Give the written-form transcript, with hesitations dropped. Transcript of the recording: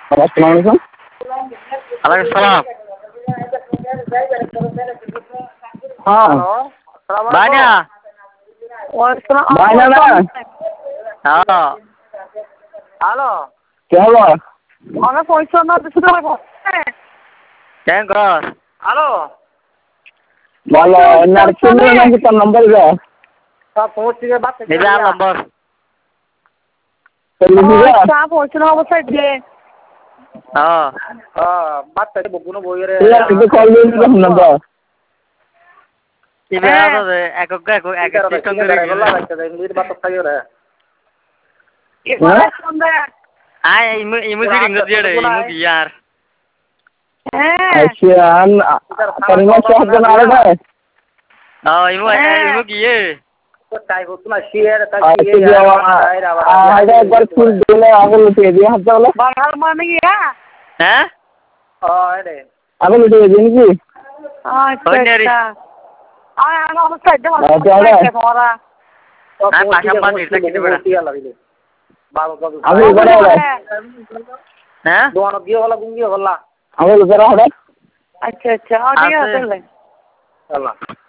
Assalamualaikum. Waalaikumsalam. हाँ Banyak. banyak ना Halo. Halo. क्या हुआ Ona পয়সা না দিতে পারবো Cengkros. Halo. बोलो नर्सिंग में ना कितना नंबर है সব পৌঁছে গিয়ে বাচ্চা Ini lah nomor. तो लिखिएगा চা পৌঁছানো অবস্থায় যে Oh. বাচ্চা বকুনো বইরে यार इसे कॉल ले लीजिए number Ini apa tuh? Ek sistem করে kiri. বলা বাচ্চা ইংলিশ বাচ্চা খাইও রে हाँ Ah, imu sih ingat dia deh, imu biar. अच्छा हम करीमा शहर बना रहे हैं Oh, imu kie. তাই হতো না শিয়ার তাই अच्छा जो आगे एक बार फुल देले आगे लुटे दिया हम तो বাঙাল মানে ইয়া Hah? রে आगे लुटे दिए नहीं আচ্ছা আমার অবস্থায় দেখো তোমরা Ah, pasang ban itu gitu berapa? आगे ऊपर आ रहा Hah? দোয়ানো দিয়ে হলা গুঙ্গি হলা आगे ऊपर आ रहा আচ্ছা আচ্ছা ঠিক আছে আছে। চলে আল্লাহ